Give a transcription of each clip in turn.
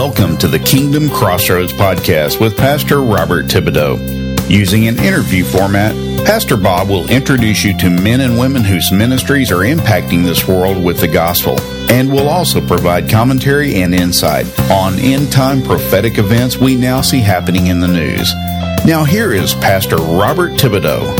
Welcome to the Kingdom Crossroads podcast with Pastor Robert Thibodeau. Using an interview format, Pastor Bob will introduce you to men and women whose ministries are impacting this world with the gospel, and will also provide commentary and insight on end-time prophetic events we now see happening in the news. Now here is Pastor Robert Thibodeau.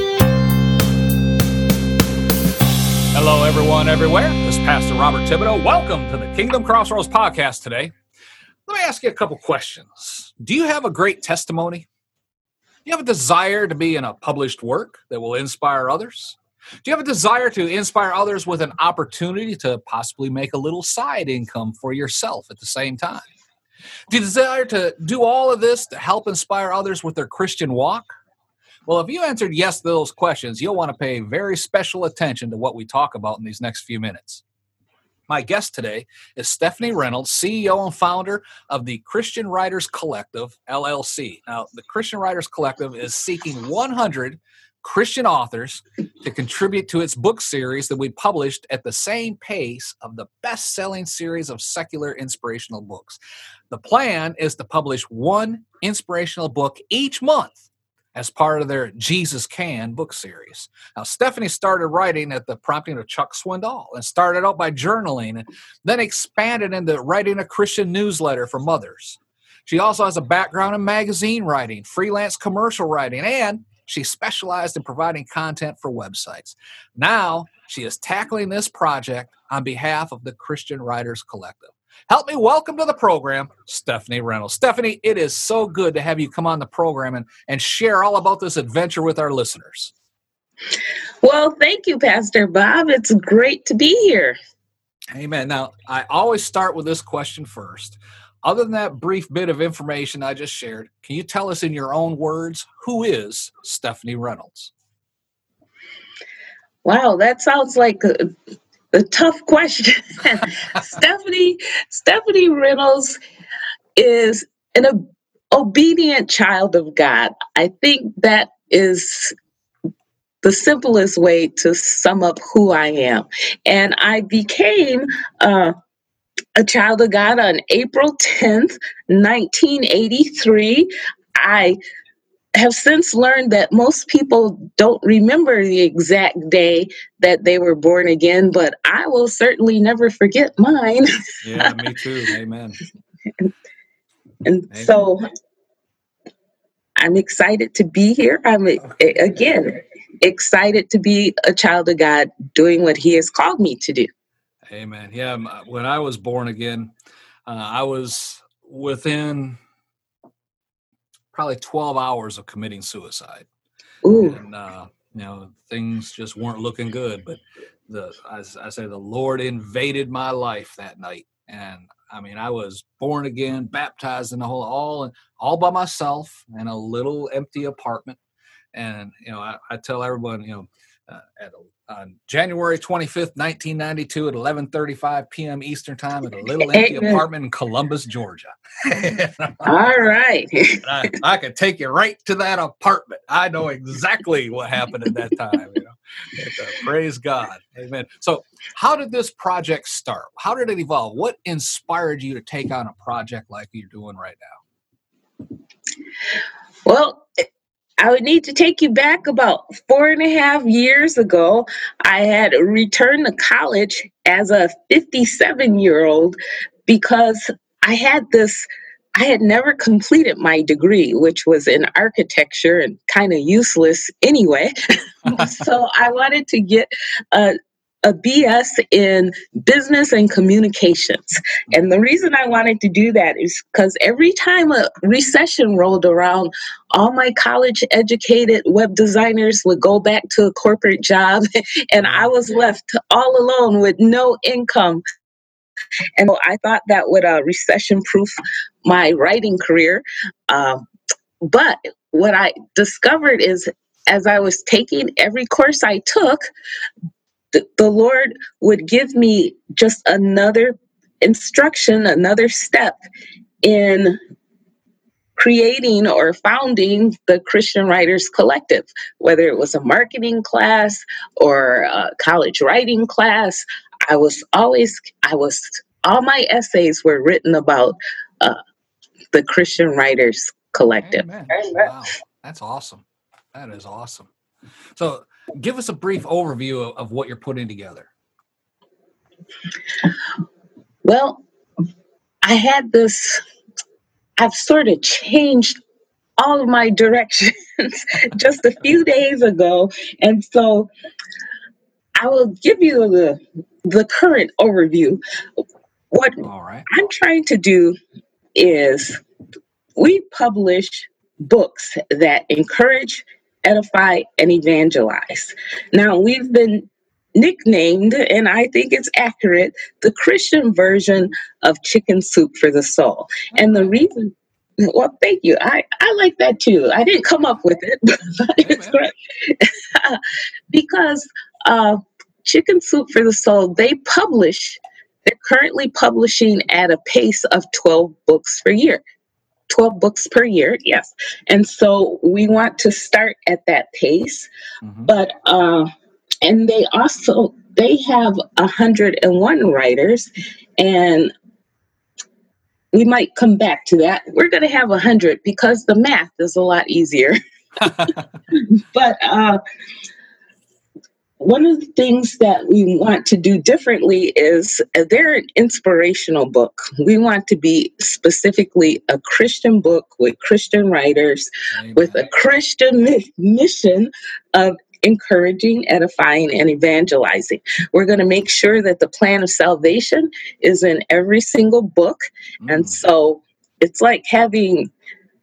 Hello, everyone, everywhere. This is Pastor Robert Thibodeau. Welcome to the Kingdom Crossroads podcast today. Let me ask you a couple questions. Do you have a great testimony? Do you have a desire to be in a published work that will inspire others? Do you have a desire to inspire others with an opportunity to possibly make a little side income for yourself at the same time? Do you desire to do all of this to help inspire others with their Christian walk? Well, if you answered yes to those questions, you'll want to pay very special attention to what we talk about in these next few minutes. My guest today is Stephanie Reynolds, CEO and founder of the Christian Writers Collective, LLC. Now, the Christian Writers Collective is seeking 100 Christian authors to contribute to its book series that we published at the same pace of the best-selling series of secular inspirational books. The plan is to publish one inspirational book each month as part of their Jesus Can book series. Now, Stephanie started writing at the prompting of Chuck Swindoll and started out by journaling and then expanded into writing a Christian newsletter for mothers. She also has a background in magazine writing, freelance commercial writing, and she specialized in providing content for websites. Now, she is tackling this project on behalf of the Christian Writers Collective. Help me welcome to the program, Stephanie Reynolds. Stephanie, it is so good to have you come on the program and share all about this adventure with our listeners. Well, thank you, Pastor Bob. It's great to be here. Amen. Now, I always start with this question first. Other than that brief bit of information I just shared, can you tell us in your own words, who is Stephanie Reynolds? Wow, that sounds like a tough question. Stephanie Reynolds is an obedient child of God. I think that is the simplest way to sum up who I am. And I became a child of God on April 10th, 1983. I have since learned that most people don't remember the exact day that they were born again, but I will certainly never forget mine. Yeah, me too. Amen. And so I'm excited to be here. I'm, again, excited to be a child of God doing what He has called me to do. Amen. Yeah, when I was born again, I was within probably 12 hours of committing suicide. Ooh. And, things just weren't looking good. But as I say, the Lord invaded my life that night. And I mean, I was born again, baptized in the all by myself in a little empty apartment. And, I tell everyone, on January 25th, 1992 at 11:35 p.m. Eastern Time at a little empty apartment in Columbus, Georgia. All right. I could take you right to that apartment. I know exactly what happened at that time. Praise God. Amen. So how did this project start? How did it evolve? What inspired you to take on a project like you're doing right now? Well, I would need to take you back about 4.5 years ago. I had returned to college as a 57-year-old because I had never completed my degree, which was in architecture and kind of useless anyway. So I wanted to get a BS in business and communications. And the reason I wanted to do that is because every time a recession rolled around, all my college-educated web designers would go back to a corporate job, and I was left all alone with no income. And so I thought that would recession-proof my writing career. But what I discovered is, as I was taking every course I took, the Lord would give me just another instruction, another step in creating or founding the Christian Writers Collective, whether it was a marketing class or a college writing class. All my essays were written about the Christian Writers Collective. Amen. Wow, that's awesome. That is awesome. So give us a brief overview of what you're putting together. Well, I've sort of changed all of my directions just a few days ago. And so I will give you the current overview. What I'm trying to do is we publish books that encourage, edify, and evangelize. Now, we've been nicknamed, and I think it's accurate, the Christian version of Chicken Soup for the Soul. And the reason, well, thank you. I like that too. I didn't come up with it, but it's great. Because Chicken Soup for the Soul, they're currently publishing at a pace of 12 books per year. 12 books per year, yes. And so we want to start at that pace. Mm-hmm. But and they have 101 writers, and we might come back to that. We're going to have 100 because the math is a lot easier. But one of the things that we want to do differently is they're an inspirational book. We want to be specifically a Christian book with Christian writers, Amen. With a Christian mission of encouraging, edifying, and evangelizing. We're going to make sure that the plan of salvation is in every single book. And so it's like having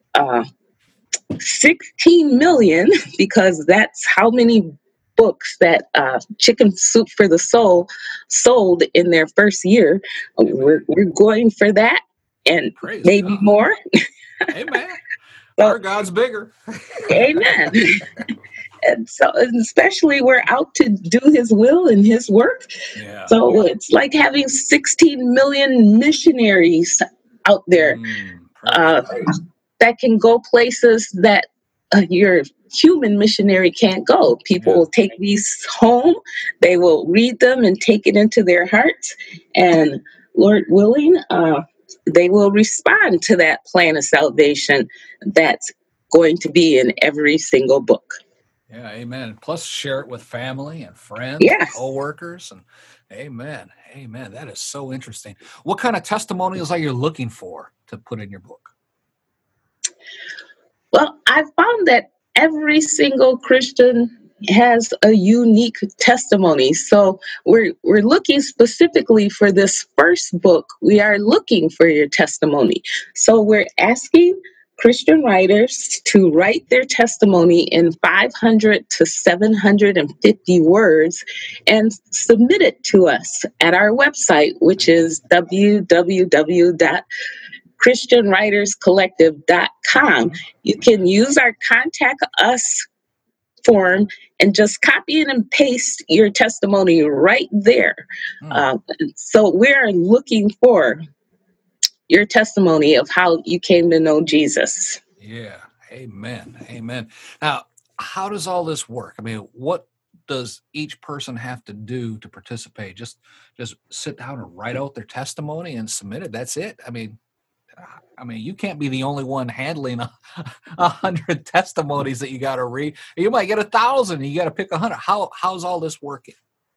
16 million, because that's how many books that Chicken Soup for the Soul sold in their first year. We're going for that, and praise maybe God. More. Amen. Our God's bigger. Amen. And so, especially, we're out to do His will and His work. Yeah. So it's like having 16 million missionaries out there that can go places that your human missionary can't go. People will take these home, they will read them and take it into their hearts, and Lord willing, they will respond to that plan of salvation that's going to be in every single book. Yeah, amen. Plus share it with family and friends, yes. and co-workers, and amen. Amen. That is so interesting. What kind of testimonials are you looking for to put in your book? Well, I found that every single Christian has a unique testimony. So we're looking specifically for this first book. We are looking for your testimony. So we're asking Christian writers to write their testimony in 500 to 750 words and submit it to us at our website, which is www.christianwriterscollective.com. You can use our Contact Us form and just copy and paste your testimony right there. So we're looking for your testimony of how you came to know Jesus. Yeah. Amen. Amen. Now, how does all this work? I mean, what does each person have to do to participate? Just sit down and write out their testimony and submit it. That's it. I mean, you can't be the only one handling 100 testimonies that you got to read. You might get 1,000. You got to pick 100. How's all this working?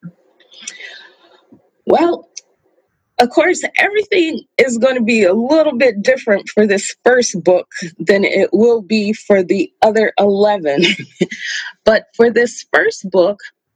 Well, of course, everything is going to be a little bit different for this first book than it will be for the other 11. But for this first book,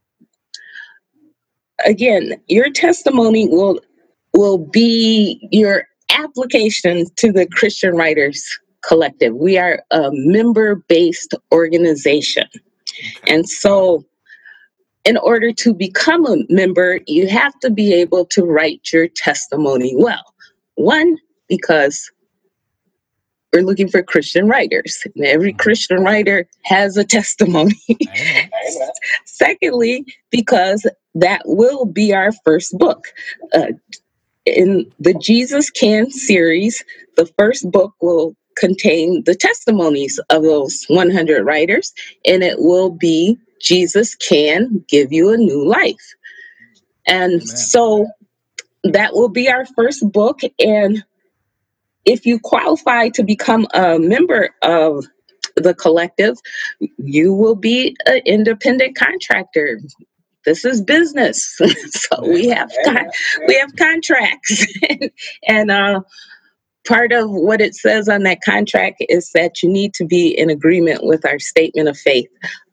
again, your testimony will be your application to the Christian Writers Collective. We are a member-based organization. Okay. And so in order to become a member, you have to be able to write your testimony well. One, because we're looking for Christian writers. And every Christian writer has a testimony. Secondly, because that will be our first book. In the Jesus Can series, the first book will contain the testimonies of those 100 writers, and it will be Jesus Can Give You a New Life. And Amen. So that will be our first book. And if you qualify to become a member of the collective, you will be an independent contractor. This is business, so we have contracts, and part of what it says on that contract is that you need to be in agreement with our statement of faith.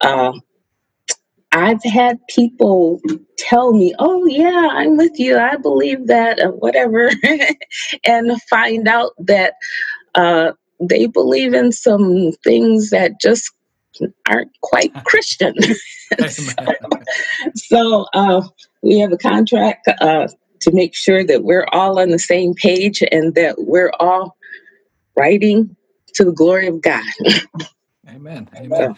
I've had people tell me, "Oh yeah, I'm with you. I believe that," or whatever, and find out that they believe in some things that just aren't quite Christian. So we have a contract to make sure that we're all on the same page and that we're all writing to the glory of God. Amen. Amen.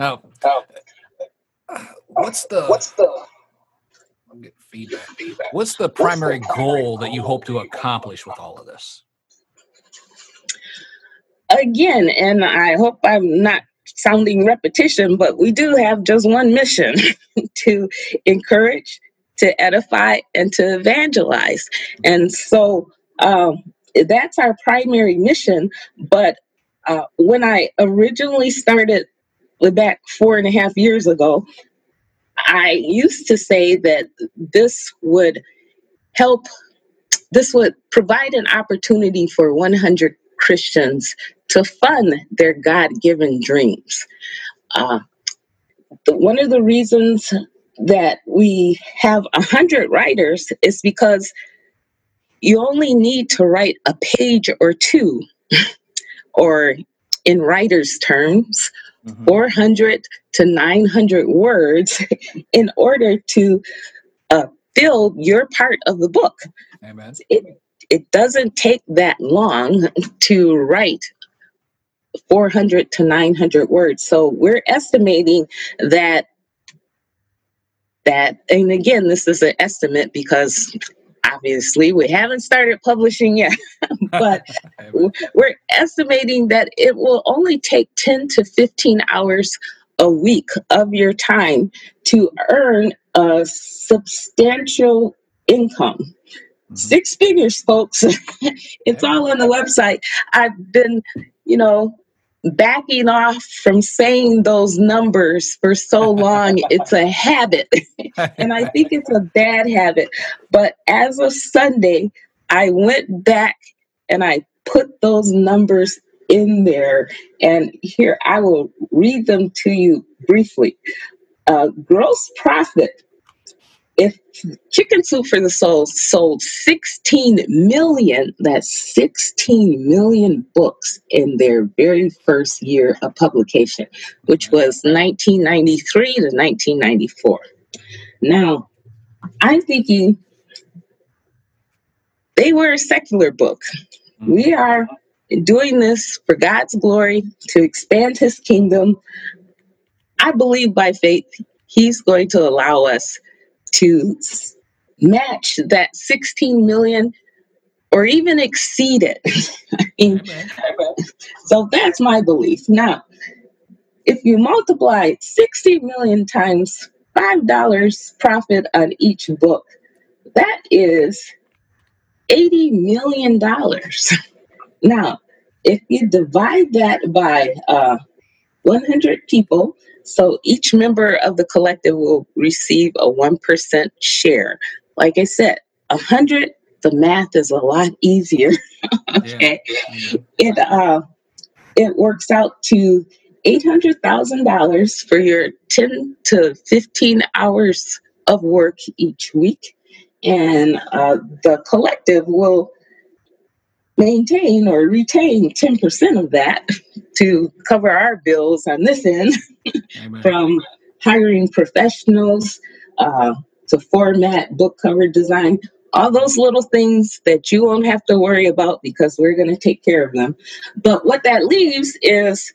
What's the I'm getting feedback. What's the primary goal that you hope to accomplish with all of this? Again, and I hope I'm not sounding repetition, but we do have just one mission: to encourage, to edify, and to evangelize. And so that's our primary mission. But when I originally started back 4.5 years ago, I used to say that this would provide an opportunity for 100 Christians to fund their God-given dreams. One of the reasons that we have 100 writers is because you only need to write a page or two, or in writers' terms, 400 to 900 words in order to fill your part of the book. Amen. It doesn't take that long to write 400 to 900 words. So we're estimating that, and again, this is an estimate because obviously we haven't started publishing yet, but we're estimating that it will only take 10 to 15 hours a week of your time to earn a substantial income. 6 figures, folks. It's all on the website. I've been, backing off from saying those numbers for so long. It's a habit, and I think it's a bad habit. But as of Sunday, I went back and I put those numbers in there. And here, I will read them to you briefly. Gross profit. If Chicken Soup for the Soul sold 16 million, that's 16 million books in their very first year of publication, which was 1993 to 1994. Now, I'm thinking they were a secular book. We are doing this for God's glory, to expand his kingdom. I believe by faith, he's going to allow us to match that 16 million or even exceed it. So that's my belief. Now, if you multiply 60 million times $5 profit on each book, that is $80 million. Now, if you divide that by 100 people, so each member of the collective will receive a 1% share. Like I said, 100, the math is a lot easier. Okay. Yeah. It works out to $800,000 for your 10 to 15 hours of work each week. And the collective will maintain or retain 10% of that to cover our bills on this end. From hiring professionals to format, book cover design, all those little things that you won't have to worry about because we're going to take care of them. But what that leaves is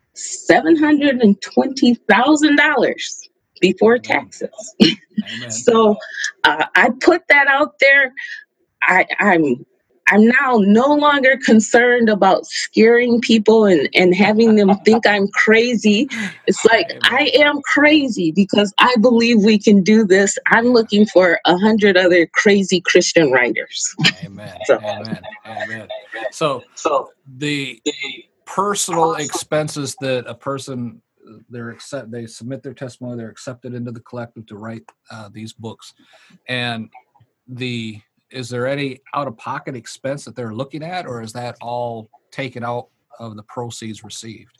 $720,000 before taxes. So I put that out there. I'm I'm now no longer concerned about scaring people and having them think I'm crazy. It's like, I am crazy because I believe we can do this. I'm looking for 100 other crazy Christian writers. Amen. Amen. So the personal expenses that a person, they submit their testimony, they're accepted into the collective to write these books, and is there any out-of-pocket expense that they're looking at, or is that all taken out of the proceeds received?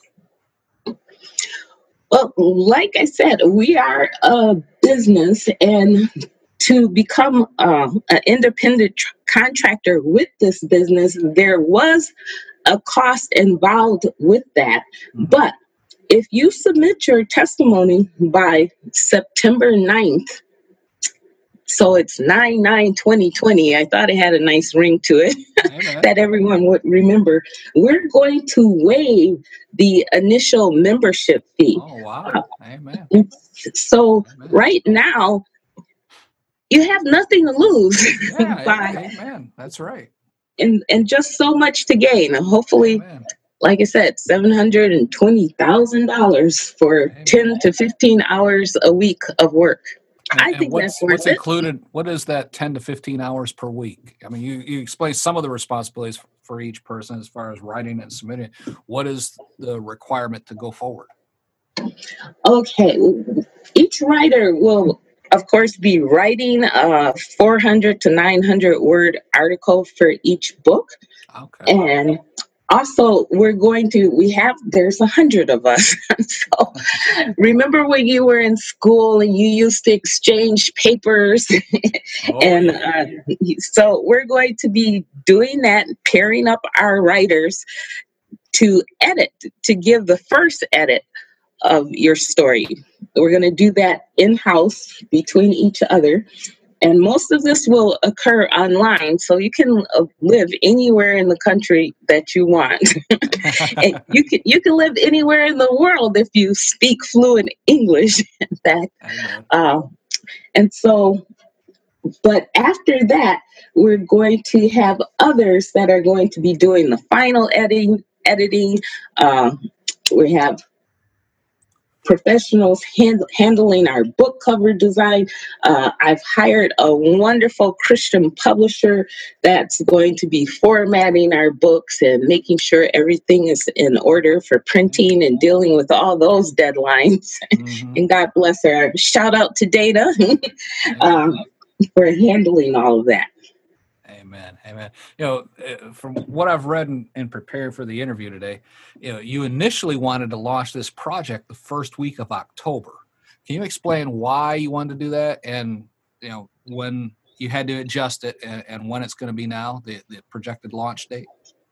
Well, like I said, we are a business, and to become an independent contractor with this business, there was a cost involved with that. Mm-hmm. But if you submit your testimony by September 9th, so it's 9/9/2020. I thought it had a nice ring to it that everyone would remember. We're going to waive the initial membership fee. Oh, wow. Amen. So right now, you have nothing to lose. Amen. That's right. And just so much to gain. Hopefully, like I said, $720,000 for 10 to 15 hours a week of work. I think that's worth what's included. What is that 10 to 15 hours per week? I mean, you explain some of the responsibilities for each person as far as writing and submitting. What is the requirement to go forward? Okay. Each writer will, of course, be writing a 400 to 900 word article for each book. Okay. And also, there's 100 of us. So remember when you were in school and you used to exchange papers? So we're going to be doing that, pairing up our writers to edit, to give the first edit of your story. We're going to do that in-house between each other. And most of this will occur online, so you can live anywhere in the country that you want. And you can live anywhere in the world if you speak fluent English, in fact. But after that, we're going to have others that are going to be doing the final editing. We have professionals handling our book cover design. I've hired a wonderful Christian publisher that's going to be formatting our books and making sure everything is in order for printing and dealing with all those deadlines. Mm-hmm. And God bless her. Shout out to Data for handling all of that. Amen. From what I've read and prepared for the interview today, you initially wanted to launch this project the first week of October. Can you explain why you wanted to do that, and when you had to adjust it, and when it's going to be now, the projected launch date?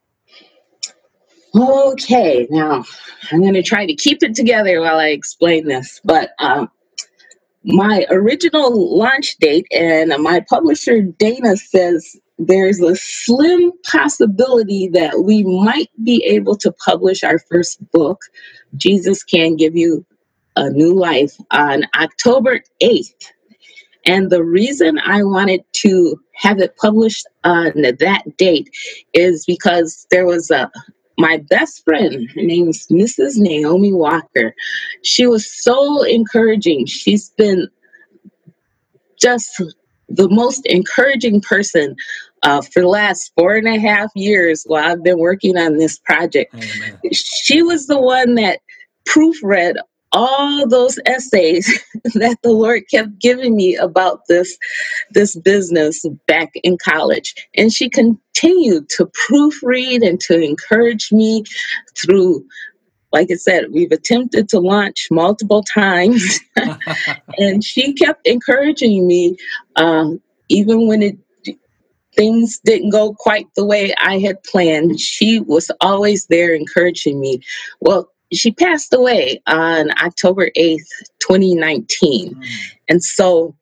Okay, now I'm going to try to keep it together while I explain this, but my original launch date, and my publisher Dana says there's a slim possibility that we might be able to publish our first book, Jesus Can Give You a New Life, on October 8th. And the reason I wanted to have it published on that date is because there was my best friend, her name is Mrs. Naomi Walker. She was so encouraging. She's been just the most encouraging person for the last 4.5 years while I've been working on this project. Amen. She was the one that proofread all those essays that the Lord kept giving me about this business back in college. And she continued to proofread and to encourage me through, like I said, we've attempted to launch multiple times. And she kept encouraging me, even when things didn't go quite the way I had planned. She was always there encouraging me. Well, she passed away on October 8th, 2019. And so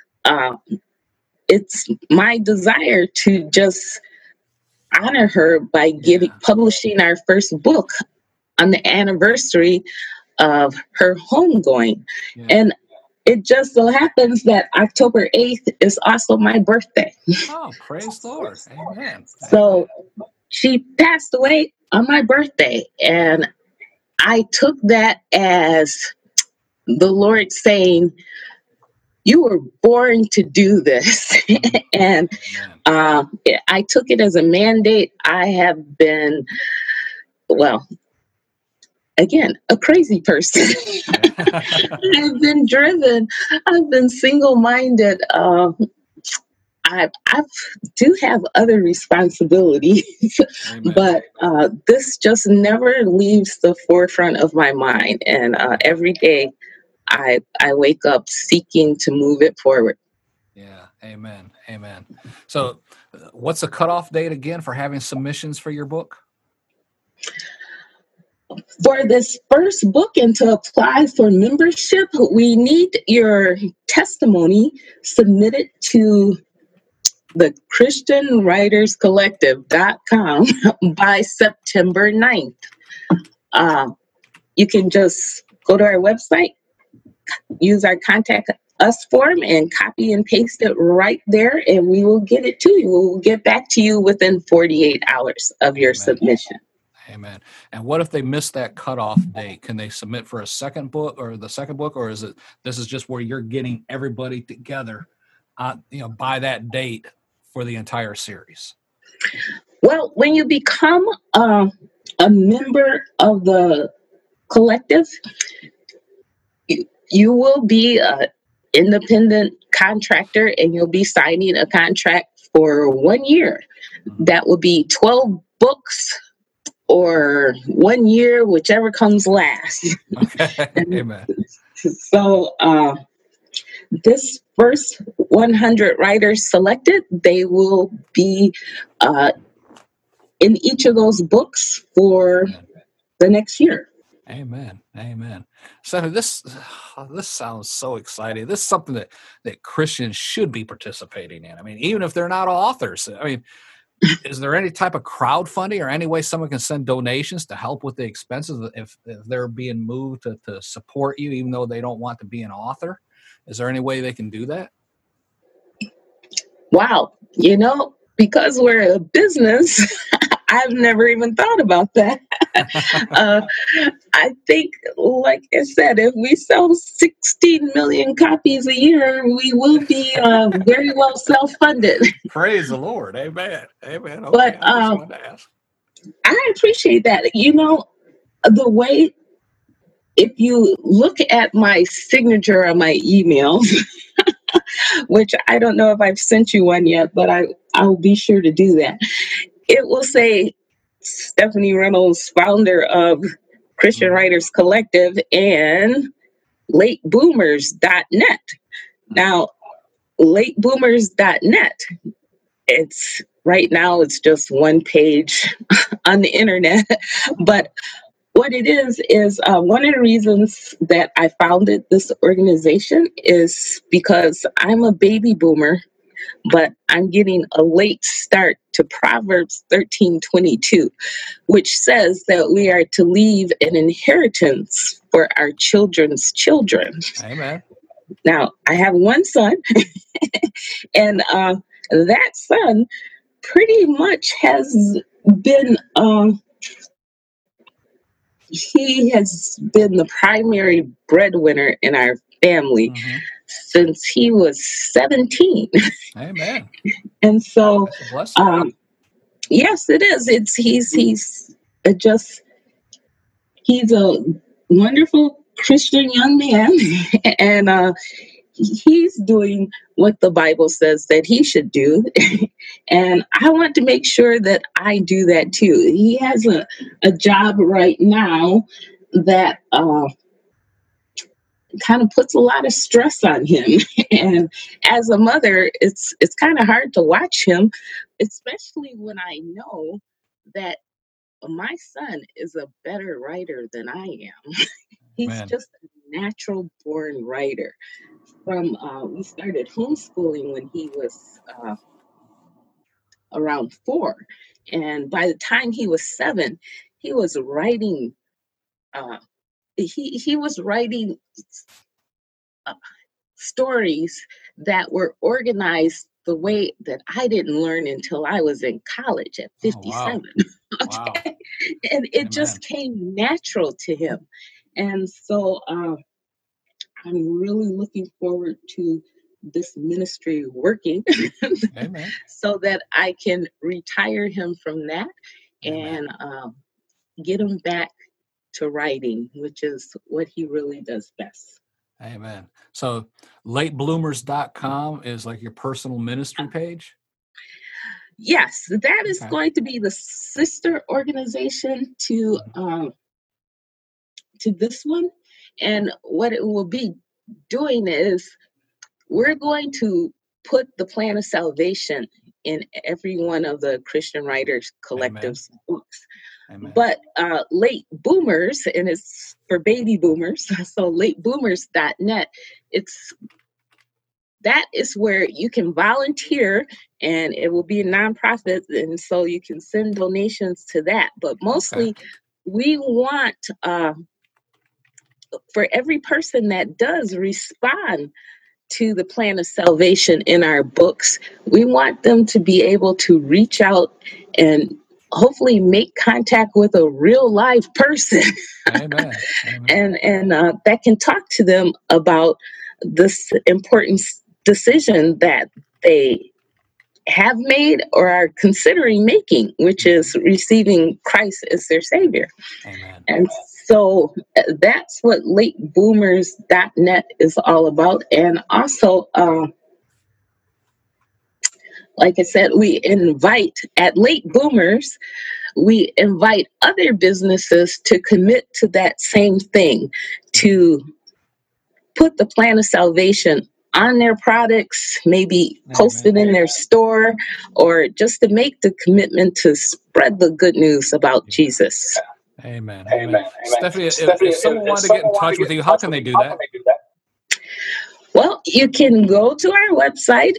it's my desire to just honor her by publishing our first book on the anniversary of her homegoing. Yeah. And it just so happens that October 8th is also my birthday. Oh, praise the Lord. Amen. So she passed away on my birthday, and I took that as the Lord saying, you were born to do this. And I took it as a mandate. I have been, well, again, a crazy person. I've been driven. I've been single-minded. I do have other responsibilities, but this just never leaves the forefront of my mind. And every day I wake up seeking to move it forward. Yeah. Amen. Amen. So what's the cutoff date again for having submissions for your book? For this first book and to apply for membership, we need your testimony submitted to the ChristianWritersCollective.com by September 9th. You can just go to our website, use our contact us form, and copy and paste it right there, and we will get it to you. We'll get back to you within 48 hours of your submission. Amen. And what if they miss that cutoff date? Can they submit for a second book, or is it this is just where you're getting everybody together, by that date for the entire series? Well, when you become a member of the collective, you will be an independent contractor, and you'll be signing a contract for 1 year. That will be 12 books or 1 year, whichever comes last. Okay. Amen. So this first 100 writers selected, they will be in each of those books for the next year. Amen. Amen. So this sounds so exciting. This is something that Christians should be participating in. I mean, even if they're not authors. I mean, is there any type of crowdfunding or any way someone can send donations to help with the expenses if they're being moved to support you, even though they don't want to be an author? Is there any way they can do that? Wow. Because we're a business, I've never even thought about that. I think, like I said, if we sell 16 million copies a year, we will be very well self-funded. Praise the Lord. Amen. Amen. Okay, But I just wanted to ask. I appreciate that. The way, if you look at my signature on my email, which I don't know if I've sent you one yet, but I'll be sure to do that. It will say Stephanie Reynolds, founder of Christian Writers Collective and LateBoomers.net. Now, LateBoomers.net, right now it's just one page on the internet, but what it is one of the reasons that I founded this organization is because I'm a baby boomer, but I'm getting a late start to Proverbs 13:22, which says that we are to leave an inheritance for our children's children. Amen. Now, I have one son, and that son pretty much has been... he has been the primary breadwinner in our family since he was 17. Amen. And so, yes, it is. He's a wonderful Christian young man, and he's doing what the Bible says that he should do. And I want to make sure that I do that too. He has a job right now that kind of puts a lot of stress on him. And as a mother, it's kind of hard to watch him, especially when I know that my son is a better writer than I am. He's just a natural born writer. We started homeschooling when he was around 4. And by the time he was 7, he was writing, he was writing stories that were organized the way that I didn't learn until I was in college at 57. Oh, wow. Okay. Wow. And it just came natural to him. And so I'm really looking forward to this ministry working so that I can retire him from that and get him back to writing, which is what he really does best. Amen. So latebloomers.com is like your personal ministry page? Yes, that is going to be the sister organization to this one. And what it will be doing is we're going to put the plan of salvation in every one of the Christian Writers Collective's books. Amen. But Late Boomers, and it's for baby boomers, so lateboomers.net, that is where you can volunteer, and it will be a nonprofit, and so you can send donations to that. But mostly we want, for every person that does respond to the plan of salvation in our books, we want them to be able to reach out and hopefully make contact with a real live person. Amen. and that can talk to them about this important decision that they have made or are considering making, which is receiving Christ as their Savior. Amen. And so that's what lateboomers.net is all about. And also, like I said, we invite at Late Boomers, we invite other businesses to commit to that same thing, to put the plan of salvation on their products, maybe post it in their store, or just to make the commitment to spread the good news about Jesus. Amen. Stephanie, if someone wanted to get in touch with you, how can they do that? Well, you can go to our website,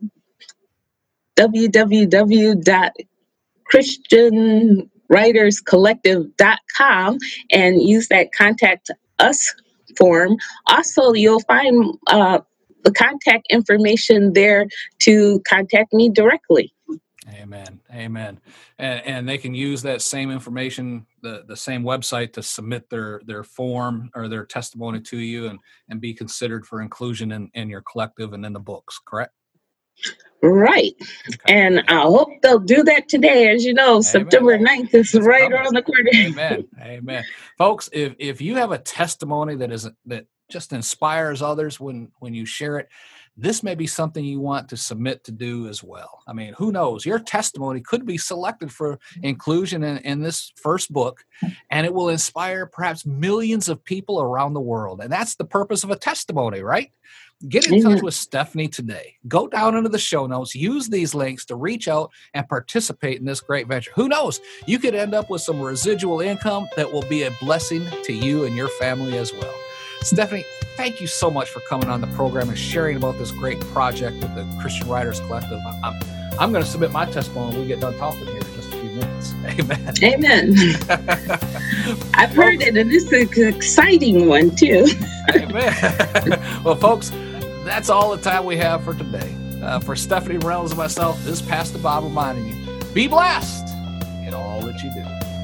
www.christianwriterscollective.com, and use that contact us form. Also, you'll find the contact information there to contact me directly. Amen. And they can use that same information, the same website, to submit their form or their testimony to you and be considered for inclusion in your collective and in the books, correct? Right. Okay. And I hope they'll do that today. As you know, Amen. September 9th is right around the corner. Amen. Folks, if you have a testimony that just inspires others when you share it, this may be something you want to submit to do as well. I mean, who knows? Your testimony could be selected for inclusion in this first book, and it will inspire perhaps millions of people around the world. And that's the purpose of a testimony, right? Get in touch with Stephanie today. Go down into the show notes. Use these links to reach out and participate in this great venture. Who knows? You could end up with some residual income that will be a blessing to you and your family as well. Stephanie, thank you so much for coming on the program and sharing about this great project with the Christian Writers Collective. I'm going to submit my testimony when we get done talking here in just a few minutes. Amen. I've heard it, and it's an exciting one, too. Amen. Well, folks, that's all the time we have for today. For Stephanie Reynolds and myself, this is Pastor Bob reminding you, be blessed in all that you do.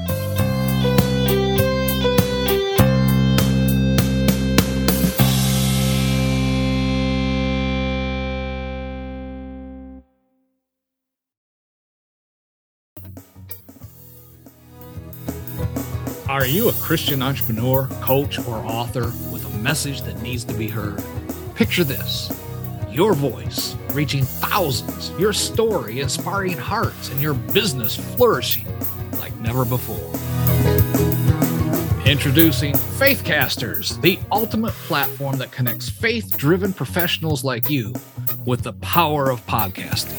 Are you a Christian entrepreneur, coach, or author with a message that needs to be heard? Picture this: your voice reaching thousands, your story inspiring hearts, and your business flourishing like never before. Introducing Faithcasters, the ultimate platform that connects faith-driven professionals like you with the power of podcasting.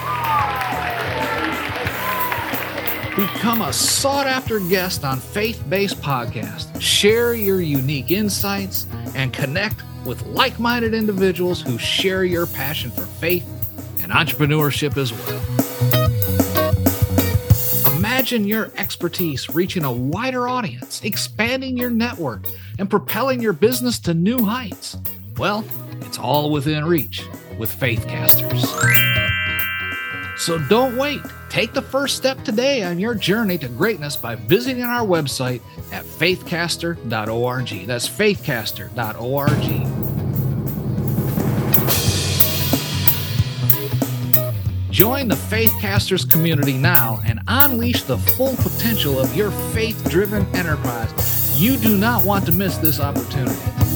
Become a sought-after guest on faith-based podcasts. Share your unique insights and connect with like-minded individuals who share your passion for faith and entrepreneurship as well. Imagine your expertise reaching a wider audience, expanding your network, and propelling your business to new heights. Well, It's all within reach with Faithcasters. So don't wait. Take the first step today on your journey to greatness by visiting our website at faithcaster.org. That's faithcaster.org. Join the Faithcasters community now and unleash the full potential of your faith-driven enterprise. You do not want to miss this opportunity.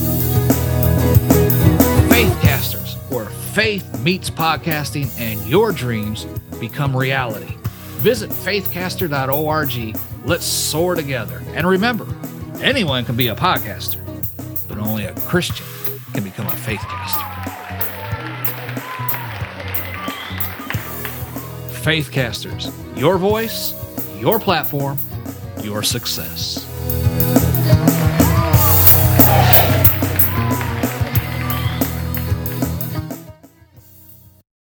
Faithcasters, where faith meets podcasting and your dreams become reality. Visit faithcaster.org. Let's soar together. And remember, anyone can be a podcaster, but only a Christian can become a Faithcaster. Faithcasters, your voice, your platform, your success.